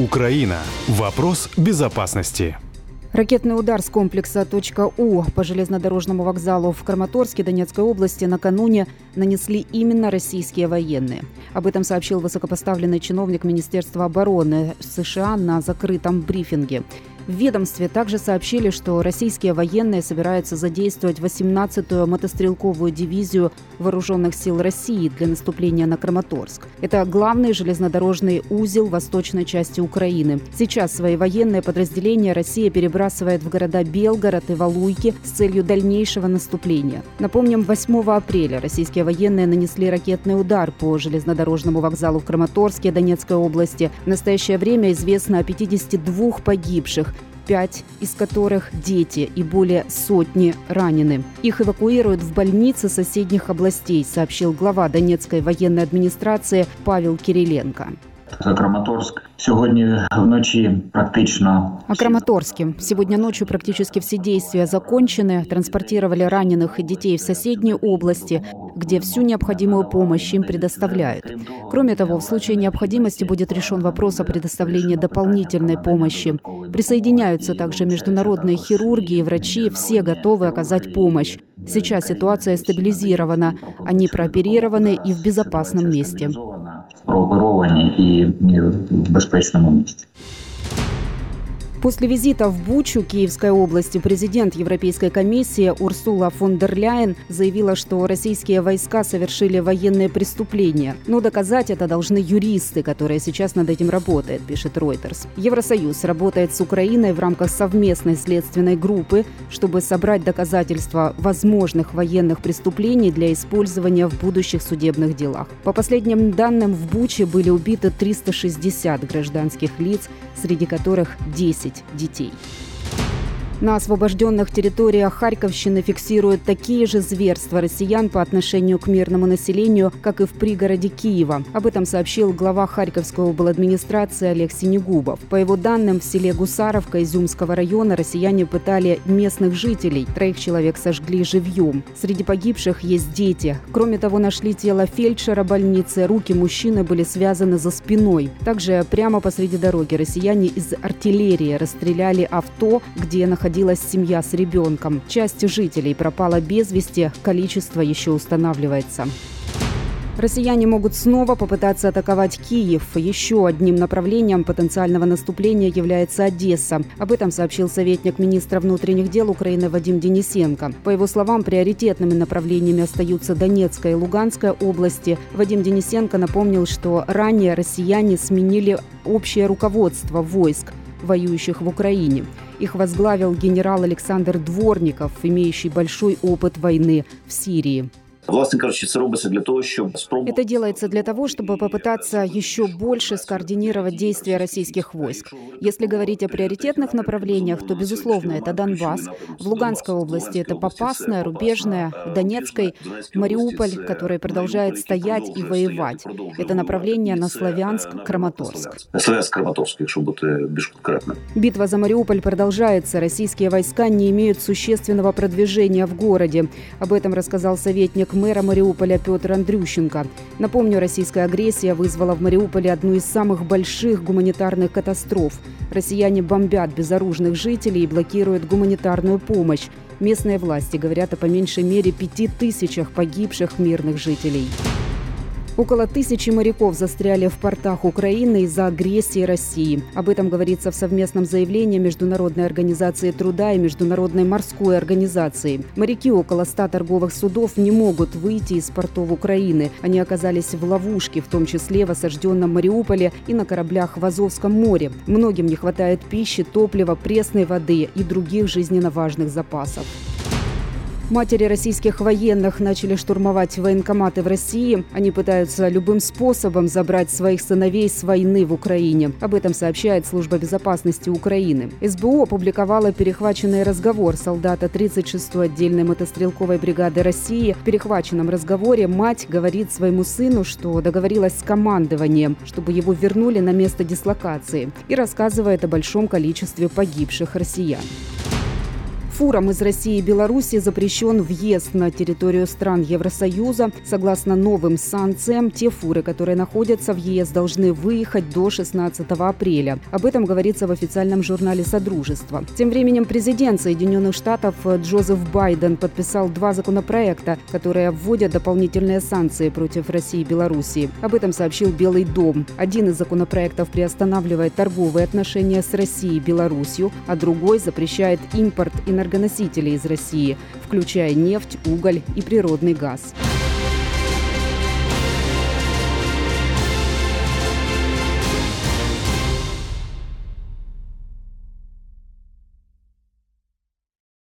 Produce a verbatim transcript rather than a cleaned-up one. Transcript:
Украина. Вопрос безопасности. Ракетный удар с комплекса «У» по железнодорожному вокзалу в Краматорске Донецкой области накануне нанесли именно российские военные. Об этом сообщил высокопоставленный чиновник Министерства обороны США на закрытом брифинге. В ведомстве также сообщили, что российские военные собираются задействовать восемнадцатую мотострелковую дивизию Вооруженных сил России для наступления на Краматорск. Это главный железнодорожный узел восточной части Украины. Сейчас свои военные подразделения Россия перебрасывает в города Белгород и Валуйки с целью дальнейшего наступления. Напомним, восьмого апреля российские военные нанесли ракетный удар по железнодорожному вокзалу в Краматорске Донецкой области. В настоящее время известно о пятидесяти двух погибших, пять из которых дети и более сотни ранены. Их эвакуируют в больницы соседних областей, сообщил глава Донецкой военной администрации Павел Кириленко. Краматорск сегодня вночі практично... О Краматорске. Сегодня ночью практически все действия закончены. Транспортировали раненых и детей в соседние области, где всю необходимую помощь им предоставляют. Кроме того, в случае необходимости будет решен вопрос о предоставлении дополнительной помощи. Присоединяются также международные хирурги и врачи, все готовы оказать помощь. Сейчас ситуация стабилизирована. Они прооперированы и в безопасном месте. Прооперовані і в безпечному місці. После визита в Бучу Киевской области президент Европейской комиссии Урсула фон дер Ляйен заявила, что российские войска совершили военные преступления. Но доказать это должны юристы, которые сейчас над этим работают, пишет Reuters. Евросоюз работает с Украиной в рамках совместной следственной группы, чтобы собрать доказательства возможных военных преступлений для использования в будущих судебных делах. По последним данным, в Буче были убиты триста шестьдесят гражданских лиц, среди которых десять детей. На освобожденных территориях Харьковщины фиксируют такие же зверства россиян по отношению к мирному населению, как и в пригороде Киева. Об этом сообщил глава Харьковской обладминистрации Олег Синегубов. По его данным, в селе Гусаровка Изюмского района россияне пытали местных жителей. Троих человек сожгли живьем. Среди погибших есть дети. Кроме того, нашли тело фельдшера больницы. Руки мужчины были связаны за спиной. Также прямо посреди дороги россияне из артиллерии расстреляли авто, где находилась семья с ребенком. Часть жителей пропала без вести, количество еще устанавливается. Россияне могут снова попытаться атаковать Киев. Еще одним направлением потенциального наступления является Одесса. Об этом сообщил советник министра внутренних дел Украины Вадим Денисенко. По его словам, приоритетными направлениями остаются Донецкая и Луганская области. Вадим Денисенко напомнил, что ранее россияне сменили общее руководство войск, воюющих в Украине. Их возглавил генерал Александр Дворников, имеющий большой опыт войны в Сирии. Власне кажучи, це робиться для того, щоб спробувати... Это делается для того, чтобы попытаться еще больше скоординировать действия российских войск. Если говорить о приоритетных направлениях, то, безусловно, это Донбасс. В Луганской области это Попасная, Рубежная, в Донецкой Мариуполь, который продолжает стоять и воевать. Это направление на Славянск, Краматорск. Славянск, Краматорск, якщо бути більш конкретно. Битва за Мариуполь продолжается. Российские войска не имеют существенного продвижения в городе. Об этом рассказал советник мэра Мариуполя Петр Андрющенко. Напомню, российская агрессия вызвала в Мариуполе одну из самых больших гуманитарных катастроф. Россияне бомбят безоружных жителей и блокируют гуманитарную помощь. Местные власти говорят о по меньшей мере пяти тысячах погибших мирных жителей. Около тысячи моряков застряли в портах Украины из-за агрессии России. Об этом говорится в совместном заявлении Международной организации труда и Международной морской организации. Моряки около ста торговых судов не могут выйти из портов Украины. Они оказались в ловушке, в том числе в осажденном Мариуполе и на кораблях в Азовском море. Многим не хватает пищи, топлива, пресной воды и других жизненно важных запасов. Матери российских военных начали штурмовать военкоматы в России. Они пытаются любым способом забрать своих сыновей с войны в Украине. Об этом сообщает Служба безопасности Украины. эс бэ о опубликовала перехваченный разговор солдата тридцать шестой отдельной мотострелковой бригады России. В перехваченном разговоре мать говорит своему сыну, что договорилась с командованием, чтобы его вернули на место дислокации, и рассказывает о большом количестве погибших россиян. Фурам из России и Беларуси запрещен въезд на территорию стран Евросоюза. Согласно новым санкциям, те фуры, которые находятся в ЕС, должны выехать до шестнадцатого апреля. Об этом говорится в официальном журнале Содружества. Тем временем президент Соединенных Штатов Джозеф Байден подписал два законопроекта, которые вводят дополнительные санкции против России и Беларуси. Об этом сообщил Белый дом. Один из законопроектов приостанавливает торговые отношения с Россией и Беларусью, а другой запрещает импорт энергоносителей из России, включая нефть, уголь и природный газ.